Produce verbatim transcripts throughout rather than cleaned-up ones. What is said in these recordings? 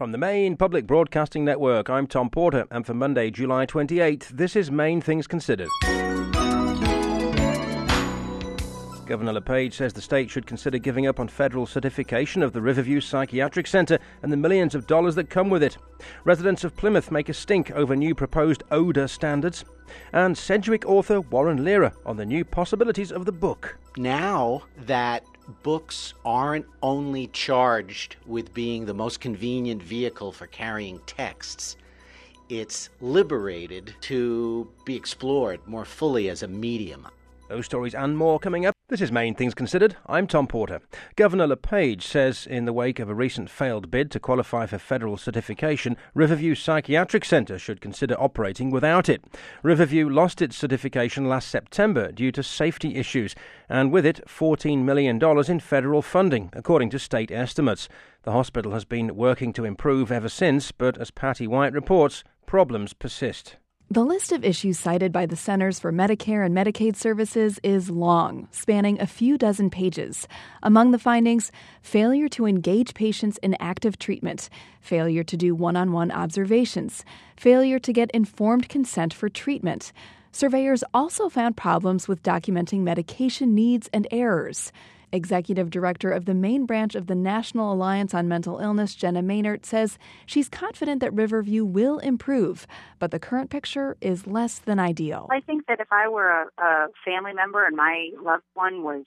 From the Maine Public Broadcasting Network, I'm Tom Porter, and for Monday, July twenty-eighth, this is Maine Things Considered. Governor LePage says the state should consider giving up on federal certification of the Riverview Psychiatric Centre and the millions of dollars that come with it. Residents of Plymouth make a stink over new proposed odour standards. And Sedgwick author Warren Lehrer on the new possibilities of the book. Now that books aren't only charged with being the most convenient vehicle for carrying texts, it's liberated to be explored more fully as a medium. Those stories and more coming up. This is Maine Things Considered. I'm Tom Porter. Governor LePage says in the wake of a recent failed bid to qualify for federal certification, Riverview Psychiatric Centre should consider operating without it. Riverview lost its certification last September due to safety issues, and with it fourteen million dollars in federal funding, according to state estimates. The hospital has been working to improve ever since, but as Patty White reports, problems persist. The list of issues cited by the Centers for Medicare and Medicaid Services is long, spanning a few dozen pages. Among the findings, failure to engage patients in active treatment, failure to do one-on-one observations, failure to get informed consent for treatment. Surveyors also found problems with documenting medication needs and errors. Executive Director of the Maine branch of the National Alliance on Mental Illness, Jenna Maynard, says she's confident that Riverview will improve, but the current picture is less than ideal. I think that if I were a, a family member and my loved one was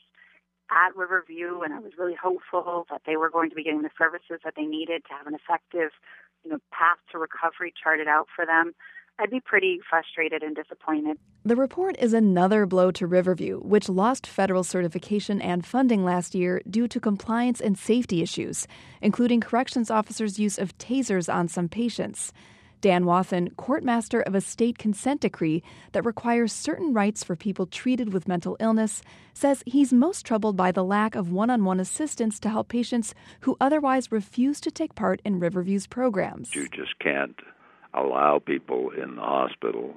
at Riverview and I was really hopeful that they were going to be getting the services that they needed to have an effective, you know, path to recovery charted out for them, I'd be pretty frustrated and disappointed. The report is another blow to Riverview, which lost federal certification and funding last year due to compliance and safety issues, including corrections officers' use of tasers on some patients. Dan Wathen, courtmaster of a state consent decree that requires certain rights for people treated with mental illness, says he's most troubled by the lack of one-on-one assistance to help patients who otherwise refuse to take part in Riverview's programs. You just can't allow people in the hospital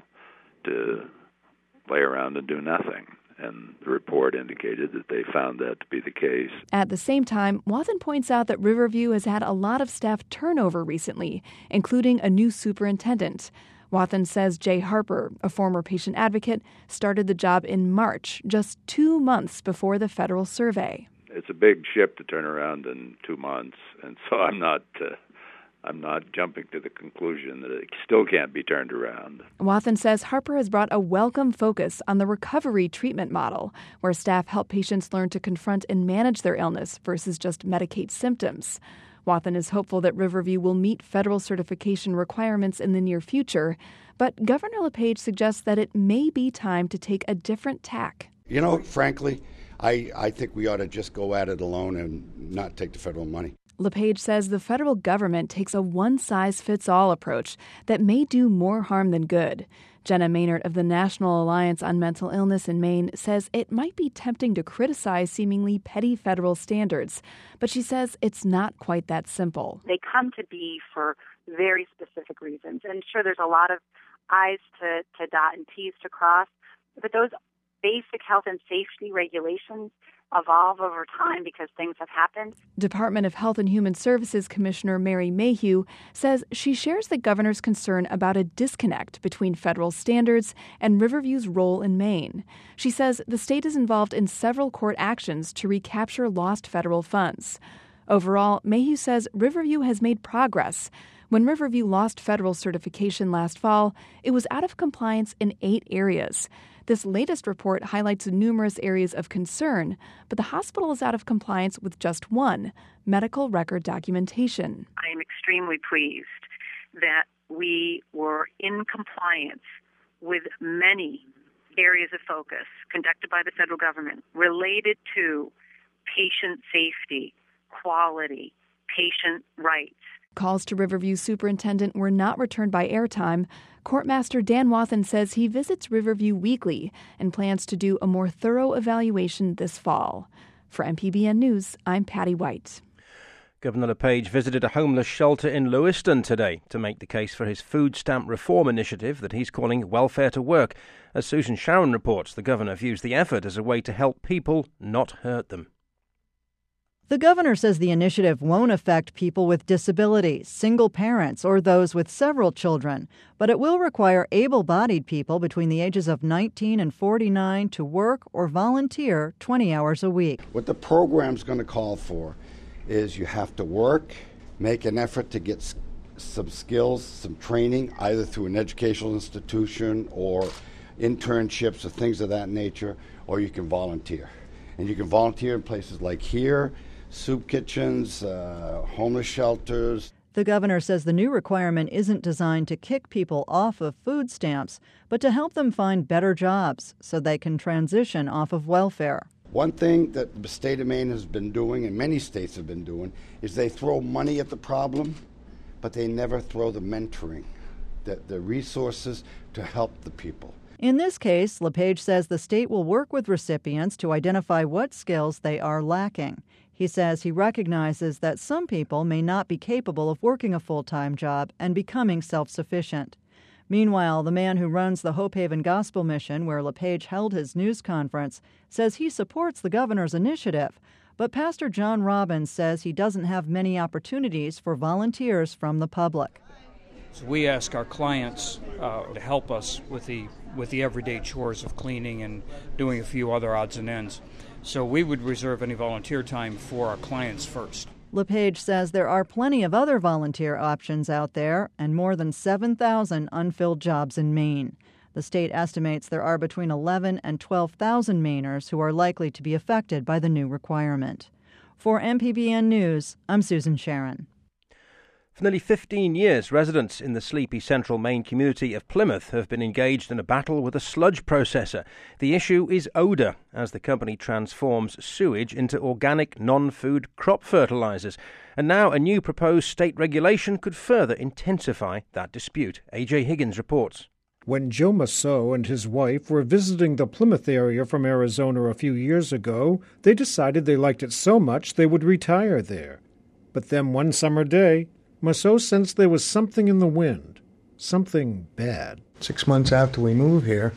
to lay around and do nothing. And the report indicated that they found that to be the case. At the same time, Wathen points out that Riverview has had a lot of staff turnover recently, including a new superintendent. Wathen says Jay Harper, a former patient advocate, started the job in March, just two months before the federal survey. It's a big ship to turn around in two months, and so I'm not... Uh, I'm not jumping to the conclusion that it still can't be turned around. Wathen says Harper has brought a welcome focus on the recovery treatment model, where staff help patients learn to confront and manage their illness versus just medicate symptoms. Wathen is hopeful that Riverview will meet federal certification requirements in the near future, but Governor LePage suggests that it may be time to take a different tack. You know, frankly, I, I think we ought to just go at it alone and not take the federal money. LePage says the federal government takes a one-size-fits-all approach that may do more harm than good. Jenna Maynard of the National Alliance on Mental Illness in Maine says it might be tempting to criticize seemingly petty federal standards, but she says it's not quite that simple. They come to be for very specific reasons. And sure, there's a lot of I's to, to dot and T's to cross, but those basic health and safety regulations evolve over time because things have happened. Department of Health and Human Services Commissioner Mary Mayhew says she shares the governor's concern about a disconnect between federal standards and Riverview's role in Maine. She says the state is involved in several court actions to recapture lost federal funds. Overall, Mayhew says Riverview has made progress. When Riverview lost federal certification last fall, it was out of compliance in eight areas. This latest report highlights numerous areas of concern, but the hospital is out of compliance with just one, medical record documentation. I am extremely pleased that we were in compliance with many areas of focus conducted by the federal government related to patient safety, quality, patient rights. Calls to Riverview superintendent were not returned by airtime. Courtmaster Dan Wathen says he visits Riverview weekly and plans to do a more thorough evaluation this fall. For M P B N News, I'm Patty White. Governor LePage visited a homeless shelter in Lewiston today to make the case for his food stamp reform initiative that he's calling Welfare to Work. As Susan Sharon reports, the governor views the effort as a way to help people, not hurt them. The governor says the initiative won't affect people with disabilities, single parents, or those with several children, but it will require able-bodied people between the ages of nineteen and forty-nine to work or volunteer twenty hours a week. What the program's going to call for is you have to work, make an effort to get some skills, some training, either through an educational institution or internships or things of that nature, or you can volunteer. And you can volunteer in places like here, soup kitchens, uh, homeless shelters. The governor says the new requirement isn't designed to kick people off of food stamps, but to help them find better jobs so they can transition off of welfare. One thing that the state of Maine has been doing, and many states have been doing, is they throw money at the problem, but they never throw the mentoring, the, the resources to help the people. In this case, LePage says the state will work with recipients to identify what skills they are lacking. He says he recognizes that some people may not be capable of working a full-time job and becoming self-sufficient. Meanwhile, the man who runs the Hope Haven Gospel Mission, where LePage held his news conference, says he supports the governor's initiative. But Pastor John Robbins says he doesn't have many opportunities for volunteers from the public. So we ask our clients uh, to help us with the with the everyday chores of cleaning and doing a few other odds and ends. So we would reserve any volunteer time for our clients first. LePage says there are plenty of other volunteer options out there and more than seven thousand unfilled jobs in Maine. The state estimates there are between eleven and twelve thousand Mainers who are likely to be affected by the new requirement. For M P B N News, I'm Susan Sharon. For nearly fifteen years, residents in the sleepy central Maine community of Plymouth have been engaged in a battle with a sludge processor. The issue is odour, as the company transforms sewage into organic, non-food crop fertilisers. And now a new proposed state regulation could further intensify that dispute. A J Higgins reports. When Joe Masseau and his wife were visiting the Plymouth area from Arizona a few years ago, they decided they liked it so much they would retire there. But then one summer day, Masseau sensed there was something in the wind, something bad. Six months after we moved here,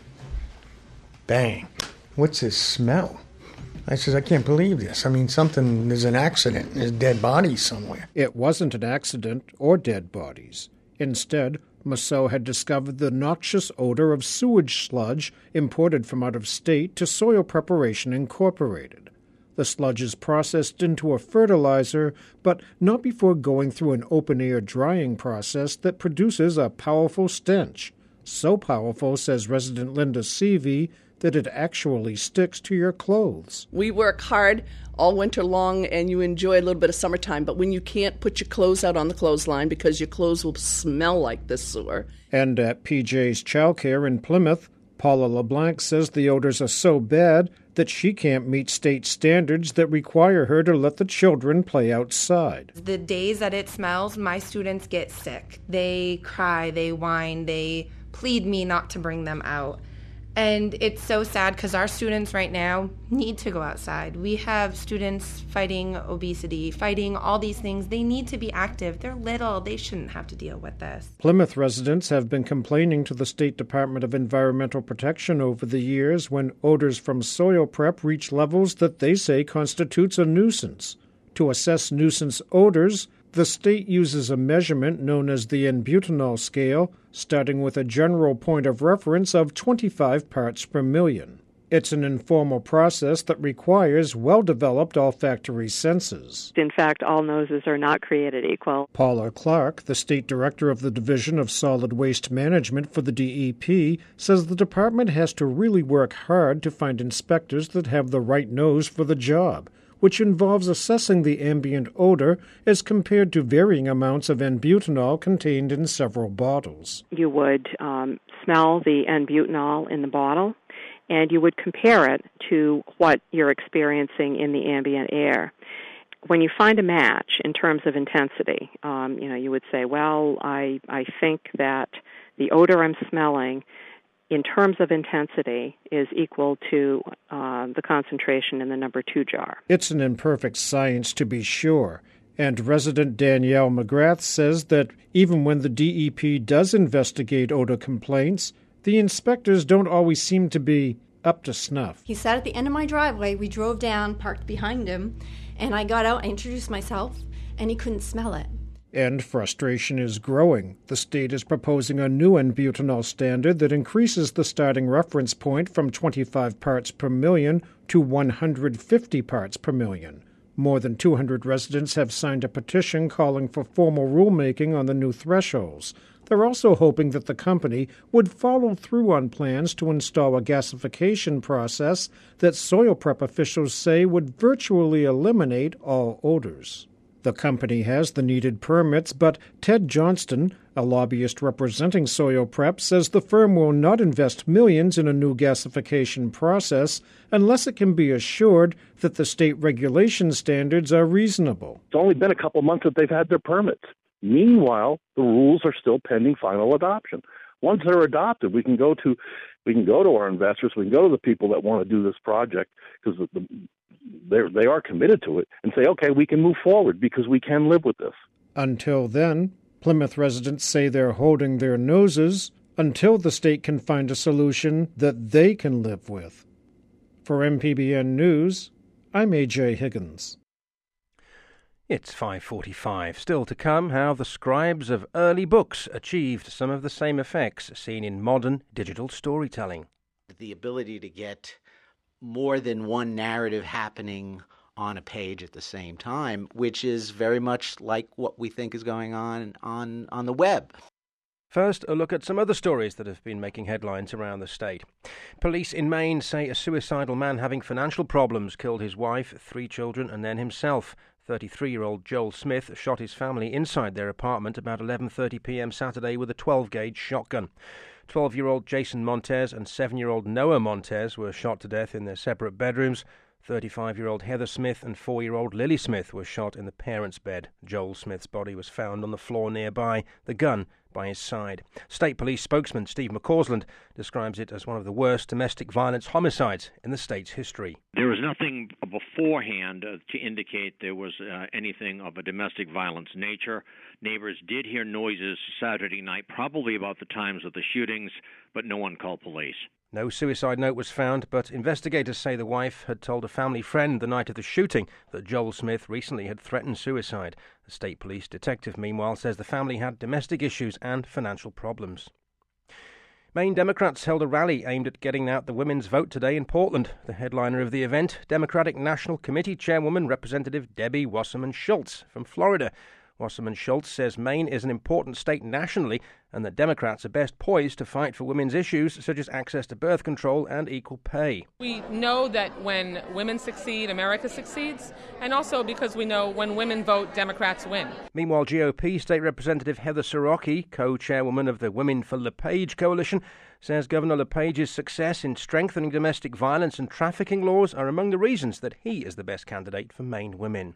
bang, what's this smell? I says, I can't believe this. I mean, something, there's an accident, there's dead bodies somewhere. It wasn't an accident or dead bodies. Instead, Masseau had discovered the noxious odor of sewage sludge imported from out of state to Soil Preparation Incorporated. The sludge is processed into a fertilizer, but not before going through an open-air drying process that produces a powerful stench. So powerful, says resident Linda Seavey, that it actually sticks to your clothes. We work hard all winter long, and you enjoy a little bit of summertime, but when you can't put your clothes out on the clothesline because your clothes will smell like this sewer. And at P J's Childcare in Plymouth, Paula LeBlanc says the odors are so bad that she can't meet state standards that require her to let the children play outside. The days that it smells, my students get sick. They cry, they whine, they plead me not to bring them out. And it's so sad because our students right now need to go outside. We have students fighting obesity, fighting all these things. They need to be active. They're little. They shouldn't have to deal with this. Plymouth residents have been complaining to the State Department of Environmental Protection over the years when odors from soil prep reach levels that they say constitutes a nuisance. To assess nuisance odors, the state uses a measurement known as the N-butanol scale, starting with a general point of reference of twenty-five parts per million. It's an informal process that requires well-developed olfactory senses. In fact, all noses are not created equal. Paula Clark, the state director of the Division of Solid Waste Management for the D E P, says the department has to really work hard to find inspectors that have the right nose for the job, which involves assessing the ambient odor as compared to varying amounts of N-butanol contained in several bottles. You would um, smell the N-butanol in the bottle, and you would compare it to what you're experiencing in the ambient air. When you find a match in terms of intensity, um, you know, you would say, well, I, I think that the odor I'm smelling in terms of intensity, is equal to uh, the concentration in the number two jar. It's an imperfect science, to be sure. And resident Danielle McGrath says that even when the D E P does investigate odor complaints, the inspectors don't always seem to be up to snuff. He sat at the end of my driveway. We drove down, parked behind him, And I got out, I introduced myself, and he couldn't smell it. And frustration is growing. The state is proposing a new N-butanol standard that increases the starting reference point from twenty-five parts per million to one hundred fifty parts per million. More than two hundred residents have signed a petition calling for formal rulemaking on the new thresholds. They're also hoping that the company would follow through on plans to install a gasification process that soil prep officials say would virtually eliminate all odors. The company has the needed permits, but Ted Johnston, a lobbyist representing Soil Prep, says the firm will not invest millions in a new gasification process unless it can be assured that the state regulation standards are reasonable. It's only been a couple months that they've had their permits. Meanwhile, the rules are still pending final adoption. Once they're adopted, we can go to we can go to our investors, we can go to the people that want to do this project because the, the They they are committed to it and say, okay, we can move forward because we can live with this. Until then, Plymouth residents say they're holding their noses until the state can find a solution that they can live with. For M P B N News, I'm A J Higgins. It's five forty-five. Still to come, how the scribes of early books achieved some of the same effects seen in modern digital storytelling. The ability to get more than one narrative happening on a page at the same time, which is very much like what we think is going on on, on the web. First, a look at some other stories that have been making headlines around the state. Police in Maine say a suicidal man having financial problems killed his wife, three children, and then himself. thirty-three-year-old Joel Smith shot his family inside their apartment about eleven thirty p.m. Saturday with a twelve-gauge shotgun. twelve-year-old Jason Montez and seven-year-old Noah Montez were shot to death in their separate bedrooms. thirty-five-year-old Heather Smith and four-year-old Lily Smith were shot in the parents' bed. Joel Smith's body was found on the floor nearby, the gun by his side. State Police spokesman Steve McCausland describes it as one of the worst domestic violence homicides in the state's history. There was nothing beforehand uh, to indicate there was uh, anything of a domestic violence nature. Neighbors did hear noises Saturday night, probably about the times of the shootings, but no one called police. No suicide note was found, but investigators say the wife had told a family friend the night of the shooting that Joel Smith recently had threatened suicide. The state police detective, meanwhile, says the family had domestic issues and financial problems. Maine Democrats held a rally aimed at getting out the women's vote today in Portland. The headliner of the event, Democratic National Committee Chairwoman Representative Debbie Wasserman Schultz from Florida. Wasserman Schultz says Maine is an important state nationally and that Democrats are best poised to fight for women's issues such as access to birth control and equal pay. We know that when women succeed, America succeeds, and also because we know when women vote, Democrats win. Meanwhile, G O P State Representative Heather Sirocki, co-chairwoman of the Women for LePage Coalition, says Governor LePage's success in strengthening domestic violence and trafficking laws are among the reasons that he is the best candidate for Maine women.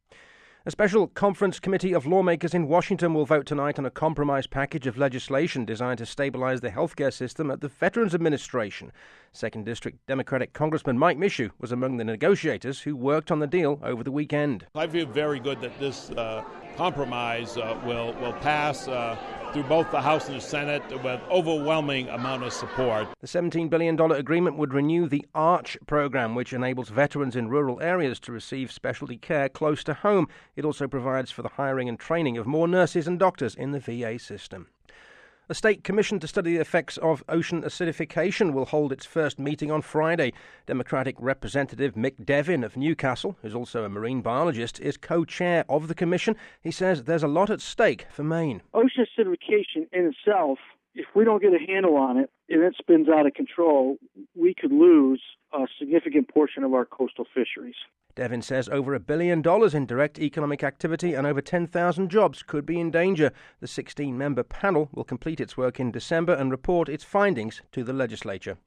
A special conference committee of lawmakers in Washington will vote tonight on a compromise package of legislation designed to stabilize the healthcare system at the Veterans Administration. Second District Democratic Congressman Mike Mishu was among the negotiators who worked on the deal over the weekend. I feel very good that this uh, compromise uh, will, will pass uh, through both the House and the Senate with overwhelming amount of support. The seventeen billion dollars agreement would renew the ARCH program, which enables veterans in rural areas to receive specialty care close to home. It also provides for the hiring and training of more nurses and doctors in the V A system. A state commission to study the effects of ocean acidification will hold its first meeting on Friday. Democratic Representative Mick Devin of Newcastle, who's also a marine biologist, is co-chair of the commission. He says there's a lot at stake for Maine. Ocean acidification in itself, if we don't get a handle on it and it spins out of control, we could lose a significant portion of our coastal fisheries. Devin says over a billion dollars in direct economic activity and over ten thousand jobs could be in danger. The sixteen-member panel will complete its work in December and report its findings to the legislature.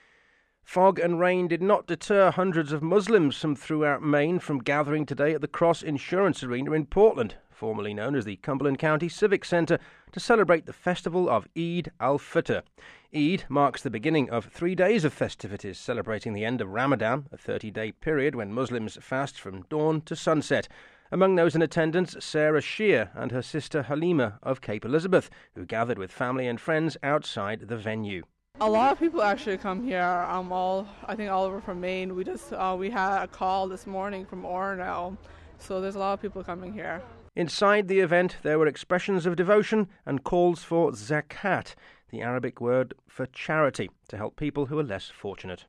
Fog and rain did not deter hundreds of Muslims from throughout Maine from gathering today at the Cross Insurance Arena in Portland, formerly known as the Cumberland County Civic Center, to celebrate the festival of Eid al-Fitr. Eid marks the beginning of three days of festivities celebrating the end of Ramadan, a thirty-day period when Muslims fast from dawn to sunset. Among those in attendance, Sarah Shear and her sister Halima of Cape Elizabeth, who gathered with family and friends outside the venue. A lot of people actually come here. Um, all I think all over from Maine. We just uh, we had a call this morning from Orono, so there's a lot of people coming here. Inside the event, there were expressions of devotion and calls for zakat, the Arabic word for charity, to help people who are less fortunate.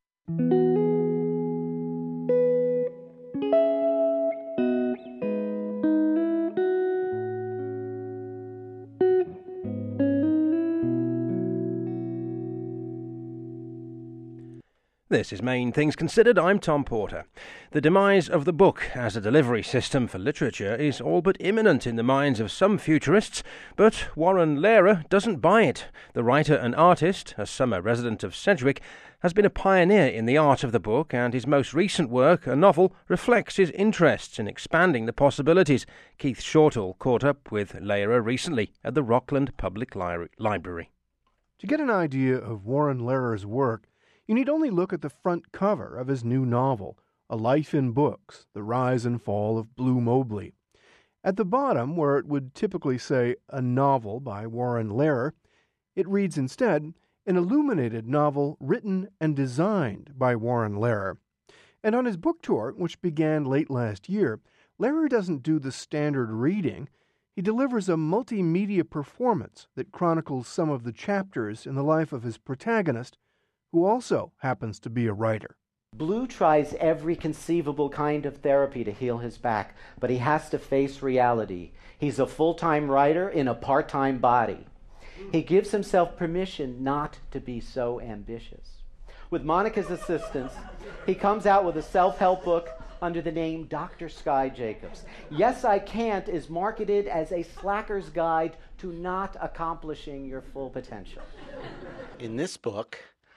This is Main Things Considered. I'm Tom Porter. The demise of the book as a delivery system for literature is all but imminent in the minds of some futurists, but Warren Lehrer doesn't buy it. The writer and artist, a summer resident of Sedgwick, has been a pioneer in the art of the book, and his most recent work, a novel, reflects his interests in expanding the possibilities. Keith Shortall caught up with Lehrer recently at the Rockland Public Li- Library. To get an idea of Warren Lehrer's work, you need only look at the front cover of his new novel, A Life in Books, The Rise and Fall of Blue Mobley. At the bottom, where it would typically say a novel by Warren Lehrer, it reads instead, an illuminated novel written and designed by Warren Lehrer. And on his book tour, which began late last year, Lehrer doesn't do the standard reading. He delivers a multimedia performance that chronicles some of the chapters in the life of his protagonist, who also happens to be a writer. Blue tries every conceivable kind of therapy to heal his back, but he has to face reality. He's a full-time writer in a part-time body. He gives himself permission not to be so ambitious. With Monica's assistance, he comes out with a self-help book under the name Doctor Sky Jacobs. Yes, I Can't is marketed as a slacker's guide to not accomplishing your full potential. In this book,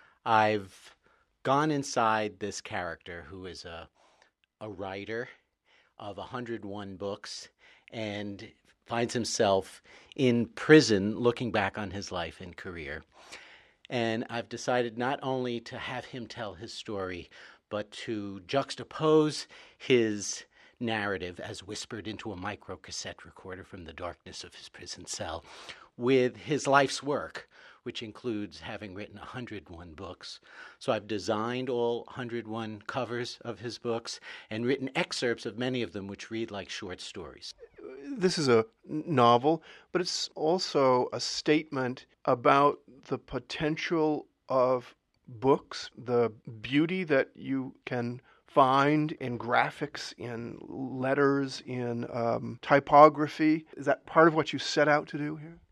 I've gone inside this character who is a a writer of one hundred one books and finds himself in prison looking back on his life and career. And I've decided not only to have him tell his story, but to juxtapose his narrative as whispered into a microcassette recorder from the darkness of his prison cell with his life's work, which includes having written one hundred one books. So I've designed all one hundred one covers of his books and written excerpts of many of them which read like short stories. This is a novel, but it's also a statement about the potential of books, the beauty that you can find in graphics, in letters, in um, typography. Is that part of what you set out to do here?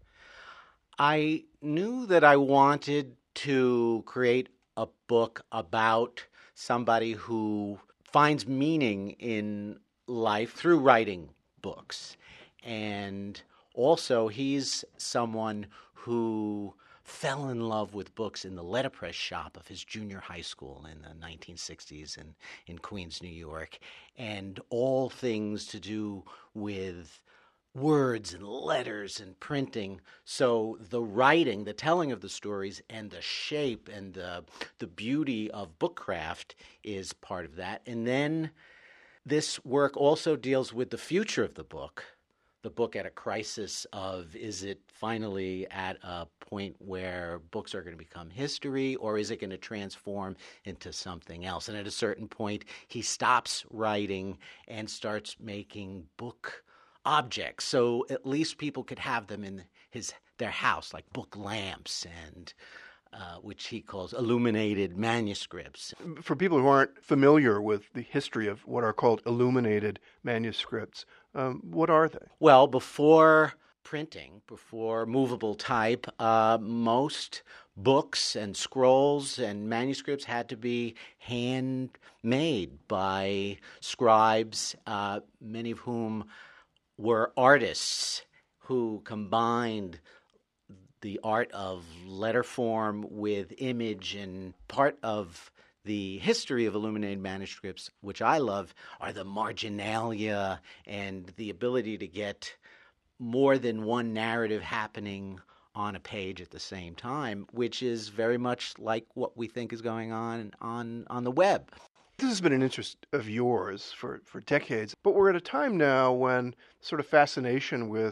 I knew that I wanted to create a book about somebody who finds meaning in life through writing books. And also, he's someone who fell in love with books in the letterpress shop of his junior high school in the nineteen sixties in, in Queens, New York, and all things to do with words and letters and printing. So the writing, the telling of the stories, and the shape and the the beauty of bookcraft is part of that. And then this work also deals with the future of the book, the book at a crisis of, is it finally at a point where books are going to become history, or is it going to transform into something else? And at a certain point, he stops writing and starts making book objects, so at least people could have them in his their house, like book lamps and uh, which he calls illuminated manuscripts. For people who aren't familiar with the history of what are called illuminated manuscripts, um, what are they? Well, before printing, before movable type, uh, most books and scrolls and manuscripts had to be handmade by scribes, uh, many of whom were artists who combined the art of letter form with image. And part of the history of illuminated manuscripts, which I love, are the marginalia and the ability to get more than one narrative happening on a page at the same time, which is very much like what we think is going on on, on the web. This has been an interest of yours for, for decades, but we're at a time now when sort of fascination with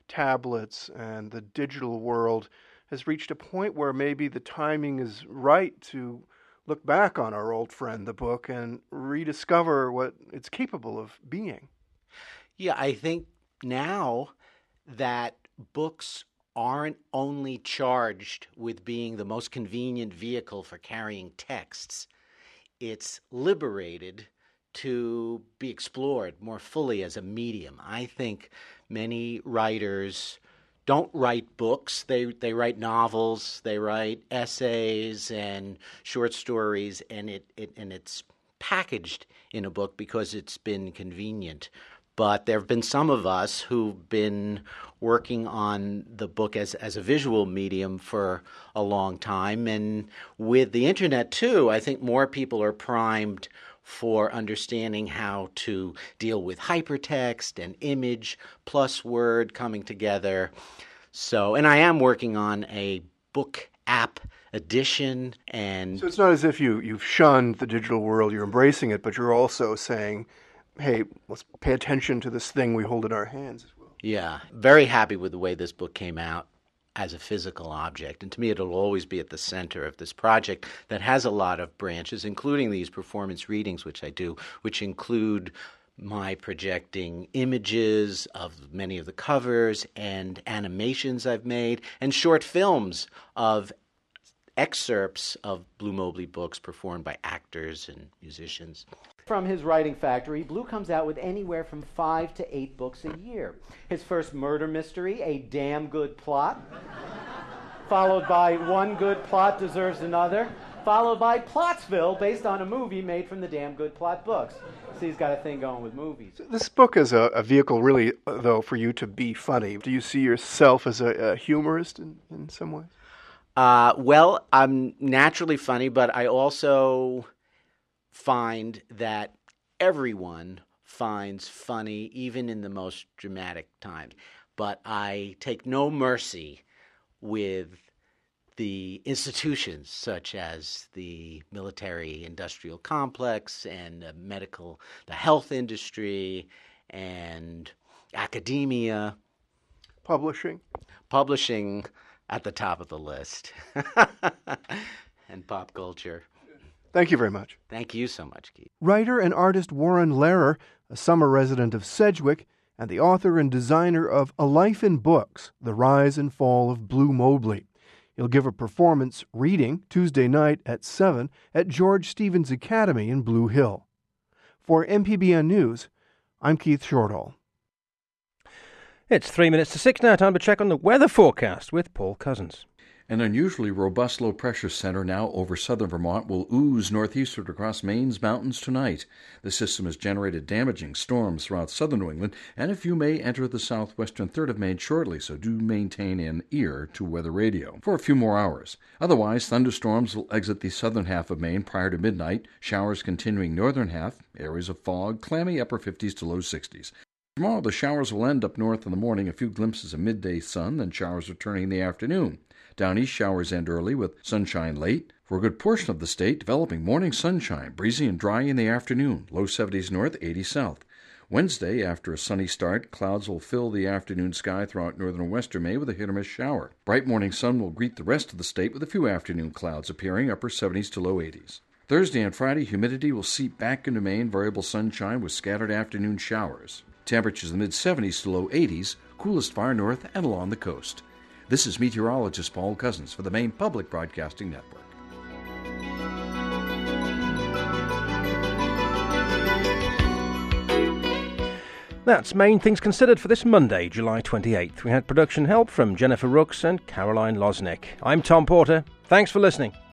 tablets and the digital world has reached a point where maybe the timing is right to look back on our old friend, the book, and rediscover what it's capable of being. Yeah, I think now that books aren't only charged with being the most convenient vehicle for carrying texts, it's liberated to be explored more fully as a medium. I think many writers don't write books. They they write novels, they write essays and short stories, and it, it and it's packaged in a book because it's been convenient. But there have been some of us who've been working on the book as, as a visual medium for a long time. And with the internet, too, I think more people are primed for understanding how to deal with hypertext and image plus word coming together. So, and I am working on a book app edition. And so it's not as if you, you've shunned the digital world, you're embracing it, but you're also saying, hey, let's pay attention to this thing we hold in our hands as well. Yeah, very happy with the way this book came out as a physical object. And to me, it'll always be at the center of this project that has a lot of branches, including these performance readings, which I do, which include my projecting images of many of the covers and animations I've made and short films of excerpts of Blue Mobley books performed by actors and musicians. From his writing factory, Blue comes out with anywhere from five to eight books a year. His first murder mystery, A Damn Good Plot, followed by One Good Plot Deserves Another, followed by Plotsville, based on a movie made from the Damn Good Plot books. So he's got a thing going with movies. This book is a, a vehicle, really, though, for you to be funny. Do you see yourself as a, a humorist in, in some ways? Uh, well, I'm naturally funny, but I also find that everyone finds funny, even in the most dramatic times. But I take no mercy with the institutions such as the military-industrial complex and the medical, the health industry, and academia. Publishing? Publishing at the top of the list. And pop culture. Thank you very much. Thank you so much, Keith. Writer and artist Warren Lehrer, a summer resident of Sedgwick, and the author and designer of A Life in Books, The Rise and Fall of Blue Mobley. He'll give a performance reading Tuesday night at seven at George Stevens Academy in Blue Hill. For M P B N News, I'm Keith Shortall. It's three minutes to six now. Time to check on the weather forecast with Paul Cousins. An unusually robust low-pressure center now over southern Vermont will ooze northeastward across Maine's mountains tonight. The system has generated damaging storms throughout southern New England, and a few may enter the southwestern third of Maine shortly, so do maintain an ear to weather radio for a few more hours. Otherwise, thunderstorms will exit the southern half of Maine prior to midnight, showers continuing northern half, areas of fog, clammy upper fifties to low sixties. Tomorrow, the showers will end up north in the morning, a few glimpses of midday sun, then showers returning in the afternoon. Down east, showers end early with sunshine late. For a good portion of the state, developing morning sunshine, breezy and dry in the afternoon, low seventies north, eighty south. Wednesday, after a sunny start, clouds will fill the afternoon sky throughout northern and western Maine with a hit-or-miss shower. Bright morning sun will greet the rest of the state with a few afternoon clouds appearing, upper seventies to low eighties. Thursday and Friday, humidity will seep back into Maine, variable sunshine with scattered afternoon showers. Temperatures in the mid-seventies to low eighties, coolest far north and along the coast. This is meteorologist Paul Cousins for the Maine Public Broadcasting Network. That's Maine Things Considered for this Monday, July twenty-eighth. We had production help from Jennifer Rooks and Caroline Losnick. I'm Tom Porter. Thanks for listening.